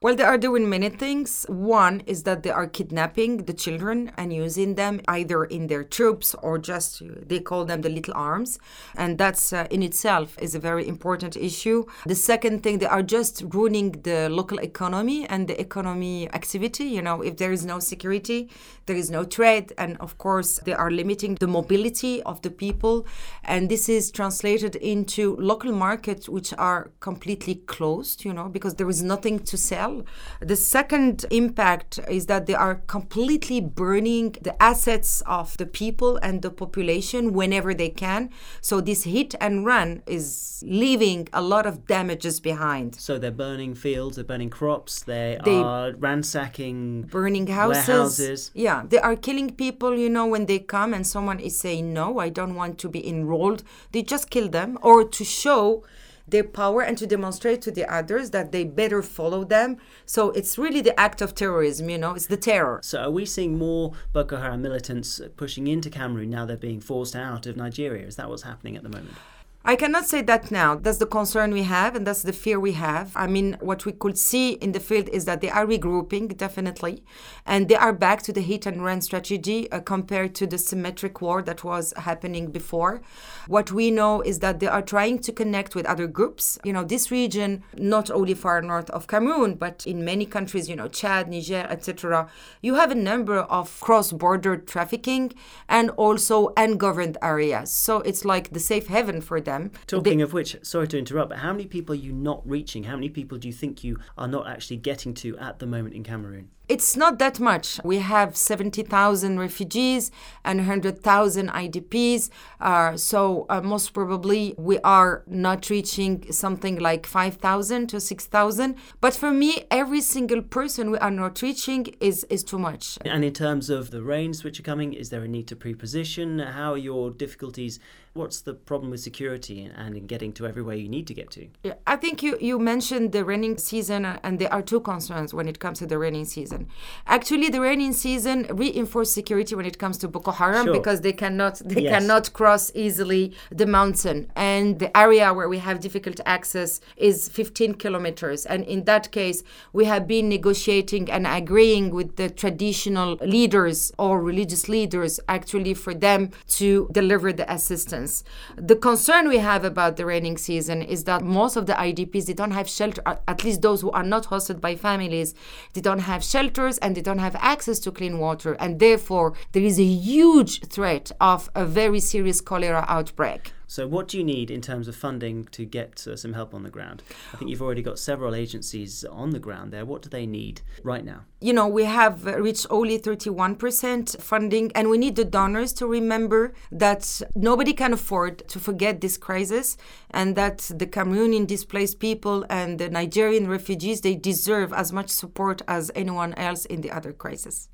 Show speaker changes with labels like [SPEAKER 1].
[SPEAKER 1] Well, they are doing many things. One is that they are kidnapping the children and using them either in their troops or just, they call them the little arms. And that's in itself is a very important issue. The second thing, they are just ruining the local economy and the economy activity. You know, if there is no security, there is no trade. And of course, they are limiting the mobility of the people. And this is translated into local markets, which are completely closed, you know, because there is nothing to sell. The second impact is that they are completely burning the assets of the people and the population whenever they can. So this hit and run is leaving a lot of damages behind.
[SPEAKER 2] So they're burning fields, they're burning crops, they are ransacking
[SPEAKER 1] burning houses.
[SPEAKER 2] Warehouses.
[SPEAKER 1] Yeah, they are killing people, you know, when they come and someone is saying, no, I don't want to be enrolled. They just kill them, or to show their power and to demonstrate to the others that they better follow them. So it's really the act of terrorism, you know, it's the terror.
[SPEAKER 2] So are we seeing more Boko Haram militants pushing into Cameroon now they're being forced out of Nigeria? Is that what's happening at the moment?
[SPEAKER 1] I cannot say that now. That's the concern we have and that's the fear we have. I mean, what we could see in the field is that they are regrouping, definitely, and they are back to the hit and run strategy compared to the symmetric war that was happening before. What we know is that they are trying to connect with other groups. You know, this region, not only far north of Cameroon, but in many countries, you know, Chad, Niger, etc., you have a number of cross-border trafficking and also ungoverned areas. So it's like the safe haven for them.
[SPEAKER 2] Talking of which, sorry to interrupt, but how many people are you not reaching? How many people do you think you are not actually getting to at the moment in Cameroon?
[SPEAKER 1] It's not that much. We have 70,000 refugees and 100,000 IDPs. So most probably we are not reaching something like 5,000 to 6,000. But for me, every single person we are not reaching is too much.
[SPEAKER 2] And in terms of the rains which are coming, is there a need to pre-position? How are your difficulties? What's the problem with security and in getting to everywhere you need to get to?
[SPEAKER 1] Yeah, I think you mentioned the raining season, and there are two concerns when it comes to the raining season. Actually, the raining season reinforces security when it comes to Boko Haram because they cannot cross easily the mountain. And the area where we have difficult access is 15 kilometers. And in that case, we have been negotiating and agreeing with the traditional leaders or religious leaders actually for them to deliver the assistance. The concern we have about the raining season is that most of the IDPs, they don't have shelter, at least those who are not hosted by families, they don't have shelters and they don't have access to clean water. And therefore, there is a huge threat of a very serious cholera outbreak.
[SPEAKER 2] So what do you need in terms of funding to get some help on the ground? I think you've already got several agencies on the ground there. What do they need right now?
[SPEAKER 1] You know, we have reached only 31% funding, and we need the donors to remember that nobody can afford to forget this crisis, and that the Cameroonian displaced people and the Nigerian refugees, they deserve as much support as anyone else in the other crisis.